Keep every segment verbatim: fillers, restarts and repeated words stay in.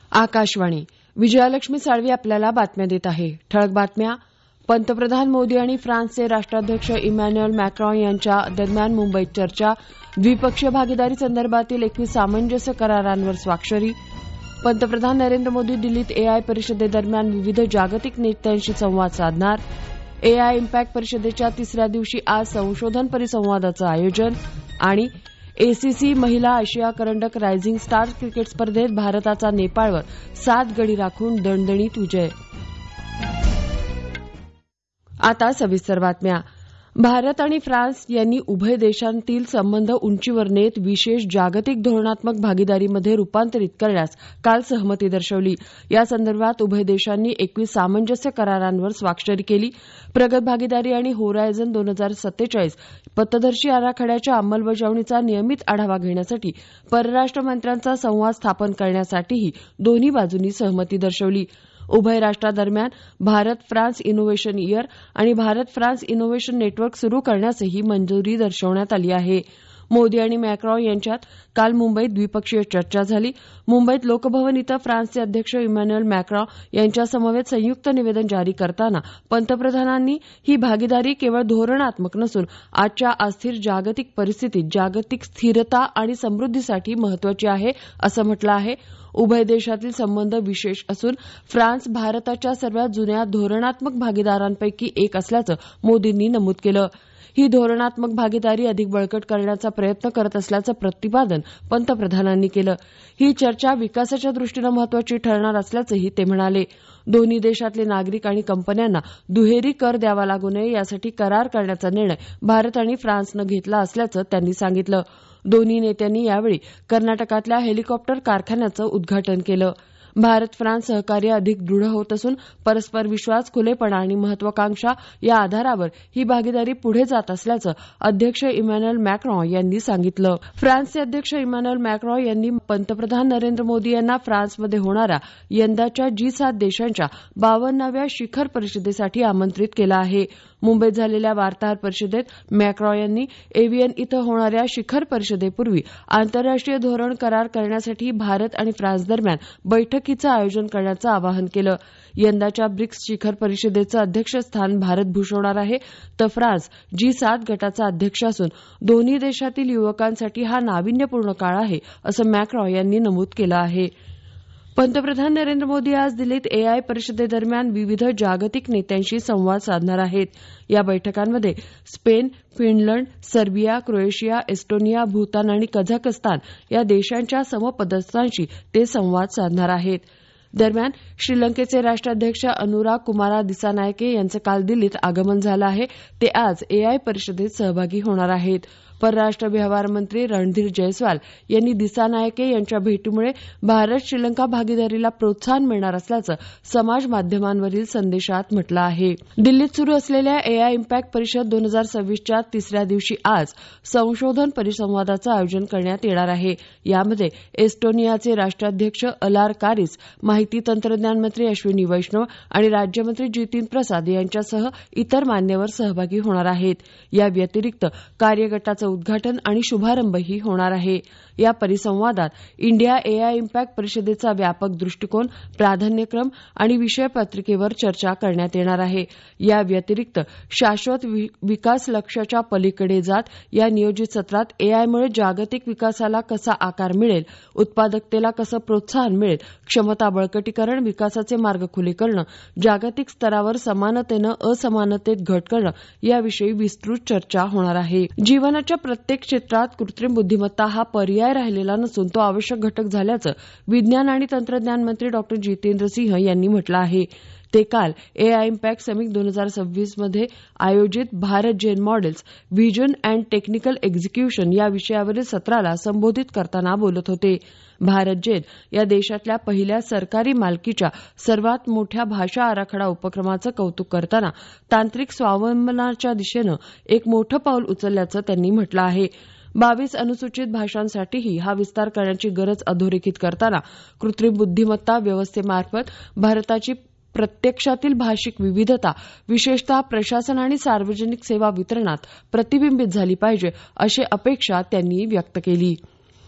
आकाशवाणी. विजयालक्ष्मी साळवी आपल्याला बातम्या देत आहे. ठळक बातम्या. पंतप्रधान मोदी आणि फ्रान्सचे राष्ट्राध्यक्ष इमॅन्युएल मॅक्रॉन यांच्या दरम्यान मुंबईत चर्चा. द्विपक्षीय भागीदारी संदर्भातील एकवीस सामंजस्य करारांवर स्वाक्षरी. पंतप्रधान नरेंद्र मोदी दिल्लीत एआय परिषदेदरम्यान विविध जागतिक नेत्यांशी संवाद साधणार. एआय इम्पॅक्ट परिषदेच्या तिसऱ्या दिवशी आज संशोधन परिसंवादाचं आयोजन. आणि एसीसी महिला आशिया करंडक रायझिंग स्टार्स क्रिकेट स्पर्धेत भारताचा नेपाळवर सात गडी राखून दणदणीत विजय. आता सविस्तर बातम्या. भारत आणि फ्रान्स यांनी उभय देशांतील संबंध उंचीवर नेत विशेष जागतिक धोरणात्मक भागीदारीमध्ये रूपांतरित करण्यास काल सहमती दर्शवली. या संदर्भात उभय देशांनी एकवीस सामंजस्य करारांवर स्वाक्षरी केली. प्रगत भागीदारी आणि होरायझन दोन हजार सत्तेचाळीस पथदर्शी आराखड्याच्या अंमलबजावणीचा नियमित आढावा घेण्यासाठी परराष्ट्र मंत्र्यांचा संवाद स्थापन करण्यासाठीही दोन्ही बाजूंनी सहमती दर्शवली. उभय राष्ट्रांदरम्यान भारत फ्रान्स इनोव्हेशन इयर आणि भारत फ्रान्स इनोव्हेशन नेटवर्क सुरू करण्यासही मंजुरी दर्शवण्यात आली आहे. मोदी आणि मॅक्रॉन यांच्यात काल मुंबईत द्विपक्षीय चर्चा झाली. मुंबईत लोकभवन इथं फ्रान्सचे अध्यक्ष इमॅन्युएल मॅक्रॉन यांच्यासमवेत संयुक्त निवेदन जारी करताना पंतप्रधानांनी ही भागीदारी केवळ धोरणात्मक नसून आजच्या अस्थिर जागतिक परिस्थितीत जागतिक स्थिरता आणि समृद्धीसाठी महत्वाची आहे असं म्हटलं आहे. उभय देशातील संबंध विशेष असून फ्रान्स भारताच्या सर्वात जुन्या धोरणात्मक भागीदारांपैकी एक असल्याचं मोदींनी नमूद केलं. ही धोरणात्मक भागीदारी अधिक बळकट करण्याचा प्रयत्न करत असल्याचं प्रतिपादन पंतप्रधानांनी केलं. ही चर्चा विकासाच्या दृष्टीनं महत्वाची ठरणार असल्याचंही ते म्हणाले. दोन्ही देशातले नागरिक आणि कंपन्यांना दुहेरी कर द्यावा लागू नये यासाठी करार करण्याचा निर्णय भारत आणि फ्रान्सनं घेतला असल्याचं त्यांनी सांगितलं. दोन्ही नेत्यांनी यावेळी कर्नाटकातल्या हेलिकॉप्टर कारखान्याचं उद्घाटन केलं. भारत फ्रान्स सहकार्य अधिक दृढ होत असून परस्पर विश्वास, खुलेपणा आणि महत्वाकांक्षा या आधारावर ही भागीदारी पुढे जात असल्याचं अध्यक्ष इमॅन्युएल मॅक्रॉन यांनी सांगितलं. फ्रान्सचे अध्यक्ष इमॅन्युएल मॅक्रॉन यांनी पंतप्रधान नरेंद्र मोदी यांना फ्रान्समध्ये होणाऱ्या यंदाच्या जी सात देशांच्या बावन्नाव्या शिखर परिषदेसाठी आमंत्रित केलं आहे. मुंबईत झालेल्या वार्ताहर परिषदेत मॅक्रॉन यांनी एव्हियन इथं होणाऱ्या शिखर परिषदेपूर्वी आंतरराष्ट्रीय धोरण करार करण्यासाठी भारत आणि फ्रान्स दरम्यान बैठकीचं आयोजन करण्याचं आवाहन केलं. यंदाच्या ब्रिक्स शिखर परिषदेचं अध्यक्षस्थान भारत भूषवणार आहे, तर फ्रान्स जी सात गटाचा अध्यक्ष असून दोन्ही देशातील युवकांसाठी हा नाविन्यपूर्ण काळ आहे असं मॅक्रॉन यांनी नमूद केलं आहे. पंतप्रधान नरेंद्र मोदी आज दिल्लीत एआय परिषदेदरम्यान विविध जागतिक नेत्यांशी संवाद साधणार आहेत. या बैठकांमध्ये Spain, Finland, Serbia, Croatia, Estonia, Bhutan आणि कझाकस्तान या देशांच्या समपदस्थांशी ते संवाद साधणार आहेत. दरम्यान श्रीलंकेचे राष्ट्राध्यक्ष अनुराग कुमारा दिसानायके यांचं काल दिल्लीत आगमन झालं आहे. ते आज एआय परिषदेत सहभागी होणार आहेत. परराष्ट्र व्यवहार मंत्री रणधीर जयस्वाल यांनी दिसानायके यांच्या भेटीमुळे भारत श्रीलंका भागीदारीला प्रोत्साहन मिळणार असल्याचं समाज माध्यमांवरील संदेशात म्हटलं आहे. दिल्लीत सुरू असलेल्या एआय इम्पॅक्ट परिषद दोन हजार सव्वीसच्या तिसऱ्या दिवशी आज संशोधन परिसंवादाचं आयोजन करण्यात येणार आहे. यामध्ये एस्टोनियाचे राष्ट्राध्यक्ष अलार कारिस, माहिती तंत्रज्ञान मंत्री अश्विनी वैष्णव आणि राज्यमंत्री जितीन प्रसाद यांच्यासह इतर मान्यवर सहभागी होणार आहेत. या व्यतिरिक्त कार्यगटाचं उद्घाटन आणि शुभारंभही होणार आहे. या परिसंवादात इंडिया एआय इम्पॅक्ट परिषदेचा व्यापक दृष्टिकोन, प्राधान्यक्रम आणि विषयपत्रिकेवर चर्चा करण्यात येणार आहे. या व्यतिरिक्त शाश्वत विकास लक्ष्याच्या पलीकडे जात या नियोजित सत्रात एआयमुळे जागतिक विकासाला कसा आकार मिळेल, उत्पादकतेला कसं प्रोत्साहन मिळेल, क्षमता बळकटीकरण, विकासाचे मार्ग खुले करणं, जागतिक स्तरावर समानतेनं असमानतेत घट करणं याविषयी विस्तृत चर्चा होणार आहे. जीवनाच्या प्रत्येक क्षेत्रात कृत्रिम बुद्धिमत्ता हा पर्याय राहिलेला नसून तो आवश्यक घटक झाल्याचं विज्ञान आणि तंत्रज्ञान मंत्री डॉक्टर जितेंद्र सिंह यांनी म्हटलं आहे. ते काल एआय इम्पॅक्ट समिट दोन हजार सव्वीस मध्ये आयोजित Bharat Gen models vision and technical execution या विषयावरील सत्राला संबोधित करताना बोलत होते. भारत जेन या देशातल्या पहिल्या सरकारी मालकीच्या सर्वात मोठ्या भाषा आराखडा उपक्रमाचं कौतुक करताना तांत्रिक स्वावलंबनाच्या दिशेनं एक मोठं पाऊल उचलल्याचं त्यांनी म्हटलं आहे. बावीस अनुसूचित भाषांसाठीही हा विस्तार करण्याची गरज अधोरेखित करताना कृत्रिम बुद्धिमत्ता व्यवस्थेमार्फत भारताची प्रत्यक्षातील भाषिक विविधता विशेषतः प्रशासन आणि सार्वजनिक सेवा वितरणात प्रतिबिंबित झाली पाहिजे अशी अपेक्षा त्यांनी व्यक्त केली.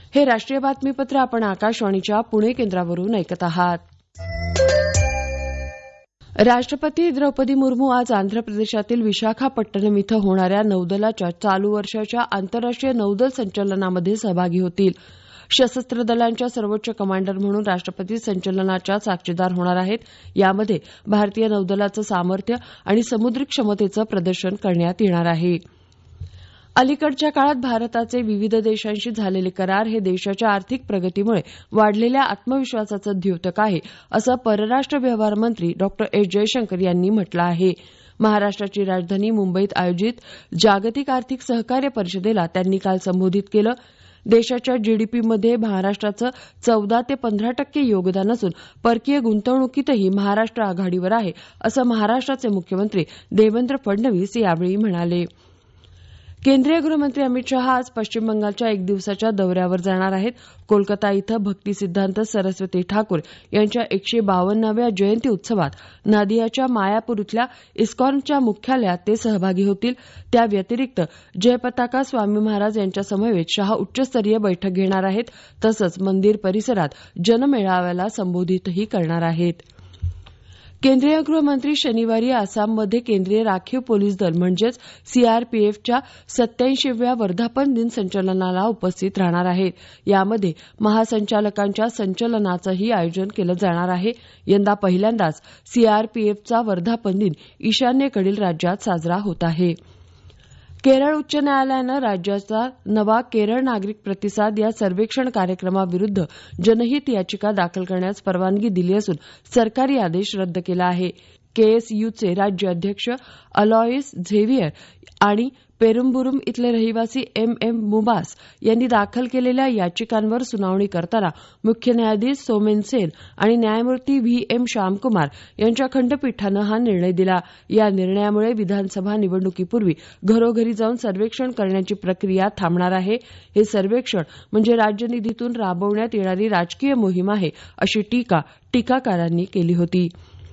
हे राष्ट्रीय बातमीपत्र आपण आकाशवाणीच्या पुणे केंद्रावरून ऐकत आहात. राष्ट्रपती द्रौपदी मुर्मू आज आंध्र प्रदेशातील विशाखापट्टणम इथं होणाऱ्या नौदलाच्या चालू वर्षाच्या आंतरराष्ट्रीय नौदल संचलनामध्ये सहभागी होतील. सशस्त्र दलांच्या सर्वोच्च कमांडर म्हणून राष्ट्रपती संचलनाच्या साक्षीदार होणार आहेत. यामध्ये भारतीय नौदलाचं सामर्थ्य आणि समुद्री क्षमतेचं प्रदर्शन करण्यात येणार आहे. अलीकडच्या काळात भारताचे विविध देशांशी झालेले करार हे देशाच्या आर्थिक प्रगतीमुळे वाढलेल्या आत्मविश्वासाचं द्योतक आहे, असं परराष्ट्र व्यवहार मंत्री डॉ एस जयशंकर यांनी म्हटलं आहे. महाराष्ट्राची राजधानी मुंबईत आयोजित जागतिक आर्थिक सहकार्य परिषदेला त्यांनी काल संबोधित केलं. देशाच्या जीडीपीमध्ये महाराष्ट्राचं चौदा ते पंधरा टक्के योगदान असून परकीय गुंतवणुकीतही महाराष्ट्र आघाडीवर आहे, असं महाराष्ट्राचे मुख्यमंत्री देवेंद्र फडणवीस यावेळी म्हणाले. केंद्रीय गृहमंत्री अमित शहा आज पश्चिम बंगालच्या एक दिवसाच्या दौऱ्यावर जाणार आहेत. कोलकाता इथं भक्तिसिद्धांत सरस्वती ठाकूर यांच्या एकशे बावन्नाव्या जयंती उत्सवात नादियाच्या मायापूर इथल्या इस्कॉनच्या मुख्यालयात ते सहभागी होतील. त्या व्यतिरिक्त जयपताका स्वामी महाराज यांच्या समवेत शहा उच्चस्तरीय बैठक घेणार आहेत. तसंच मंदिर परिसरात जनमेळाव्याला संबोधितही करणार आहेत. केंद्रीय गृहमंत्री शनिवारी आसाममध्ये केंद्रीय राखीव पोलीस दल म्हणजेच सीआरपीएफच्या सत्याऐंशीव्या वर्धापन दिन संचलनाला उपस्थित राहणार आहेत. यामध्ये महासंचालकांच्या संचलनाचंही आयोजन केलं जाणार आहे. यंदा पहिल्यांदाच सीआरपीएफचा वर्धापन दिन ईशान्येकडील राज्यात साजरा होत आहे. केरळ उच्च न्यायालयानं राज्याचा नवा केरळ नागरिक प्रतिसाद या सर्वेक्षण कार्यक्रमाविरुद्ध जनहित याचिका दाखल करण्यास परवानगी दिली असून सरकारी आदेश रद्द केला आहे. केएसयूचे राज्य अध्यक्ष अलॉयस झेवियर आणि पेरुंबुरुम इथले रहिवासी एम एम मुबास यांनी दाखल केलेल्या याचिकांवर सुनावणी करताना मुख्य न्यायाधीश सोमेन सेन आणि न्यायमूर्ती व्ही एम श्यामकुमार यांच्या खंडपीठानं हा निर्णय दिला. या निर्णयामुळे विधानसभा निवडणुकीपूर्वी घरोघरी जाऊन सर्वेक्षण करण्याची प्रक्रिया थांबणार आहे. हे सर्वेक्षण म्हणजे राज्यनिधीतून राबवण्यात येणारी राजकीय मोहीम आहे, अशी टीका टीकाकारांनी केली होती.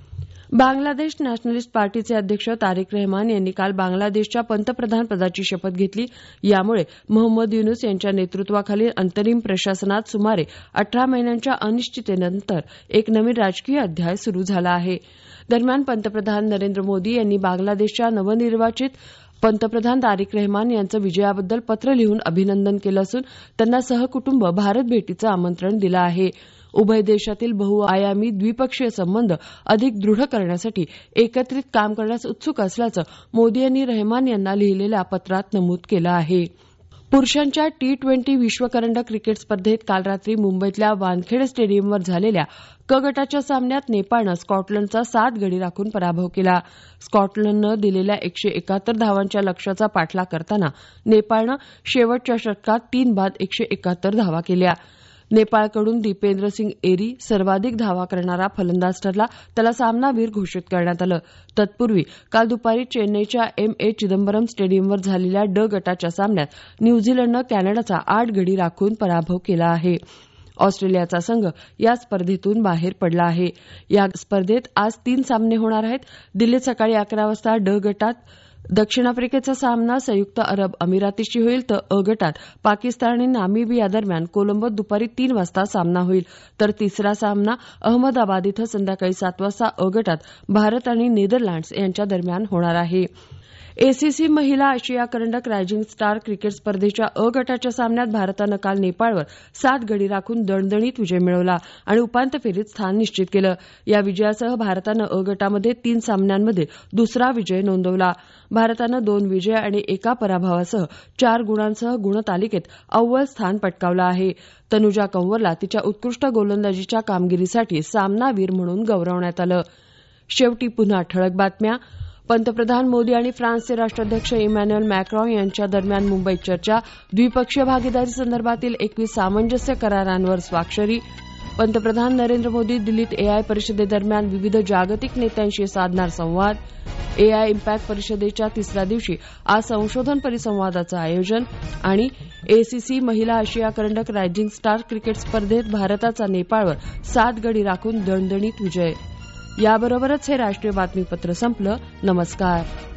बांगलादेश नॅशनलिस्ट पार्टीचे अध्यक्ष तारिक रहमान यांनी काल बांगलादेशच्या पंतप्रधान पदाची शपथ घेतली. यामुळे मोहम्मद युनूस यांच्या नेतृत्वाखालील अंतरिम प्रशासनात सुमारे अठरा महिन्यांच्या अनिश्चिततेनंतर एक नवीन राजकीय अध्याय सुरू झाला आहे. दरम्यान पंतप्रधान नरेंद्र मोदी यांनी बांगलादेशच्या नवनिर्वाचित पंतप्रधान तारिक रहमान यांचं विजयाबद्दल पत्र लिहून अभिनंदन केलं असून त्यांना सहकुटुंब भारत भेटीचं आमंत्रण दिलं आहे. उभय देशातील बहुआयामी द्विपक्षीय संबंध अधिक दृढ करण्यासाठी एकत्रित काम करण्यास उत्सुक असल्याचं मोदी यांनी रहमान यांना लिहिलेल्या पत्रात नमूद केलं आहे. पुरुषांच्या टी ट्वेंटी विश्वकरंडक क्रिकेट स्पर्धेत काल रात्री मुंबईतल्या वानखेडे स्टेडियमवर झालेल्या क गटाच्या सामन्यात नेपाळनं स्कॉटलंडचा सात गडी राखून पराभव केला. स्कॉटलंडनं दिलेल्या एकशे एकाहत्तर धावांच्या लक्ष्याचा पाठलाग करताना नेपाळनं शेवटच्या षटकात तीन बाद एकशे एकाहत्तर धावा केल्या. नेपाळकडून दीपेंद्र सिंग एरी सर्वाधिक धावा करणारा फलंदाज ठरला. त्याला सामनावीर घोषित करण्यात आलं. तत्पूर्वी काल दुपारी चेन्नईच्या एम ए चिदंबरम स्टेडियमवर झालेल्या ड गटाच्या सामन्यात न्यूझीलंडनं कॅनडाचा आठ गडी राखून पराभव केला आहे. ऑस्ट्रेलियाचा संघ या स्पर्धेतून बाहेर पडला आहे. या स्पर्धेत आज तीन सामने होणार आहेत. दिल्लीत सकाळी अकरा वाजता ड गटात दक्षिण आफ्रिकेचा सामना संयुक्त अरब अमिरातीशी होईल, तर अ गटात पाकिस्तान आणि नामिबिया दरम्यान कोलंबोत दुपारी तीन वाजता सामना होईल. तर तिसरा सामना अहमदाबाद इथं संध्याकाळी सात वाजता अ गटात भारत आणि नेदरलँड्स यांच्या दरम्यान होणार आहे. एसीसी महिला आशिया करंडक रायझिंग स्टार क्रिकेट स्पर्धेच्या अ गटाच्या सामन्यात भारतानं काल नेपाळवर सात गडी राखून दणदणीत विजय मिळवला आणि उपांत्य फेरीत स्थान निश्चित केलं. या विजयासह भारतानं अ गटामध्ये तीन सामन्यांमध्ये दुसरा विजय नोंदवला. भारतानं दोन विजय आणि एका पराभवासह चार गुणांसह गुणतालिकेत अव्वल स्थान पटकावलं आहे. तनुजा कंवरला तिच्या उत्कृष्ट गोलंदाजीच्या कामगिरीसाठी सामनावीर म्हणून गौरवण्यात आलं. शेवटी पुन्हा ठळक बातम्या. पंतप्रधान मोदी आणि फ्रान्सचे राष्ट्राध्यक्ष इमॅन्युएल मॅक्रॉन यांच्या दरम्यान मुंबईत चर्चा. द्विपक्षीय भागीदारी संदर्भातील एकवीस सामंजस्य करारांवर स्वाक्षरी. पंतप्रधान नरेंद्र मोदी दिल्लीत एआय परिषदेदरम्यान विविध जागतिक नेत्यांशी साधणार संवाद. एआय इम्पॅक्ट परिषदेच्या तिसऱ्या दिवशी आज संशोधन परिसंवादाचं आयोजन. आणि एसीसी महिला आशिया करंडक रायझिंग स्टार क्रिकेट स्पर्धेत भारताचा नेपाळवर सात गडी राखून दणदणीत विजय. याबरोबरच हे राष्ट्रीय बातमीपत्र संपलं. नमस्कार.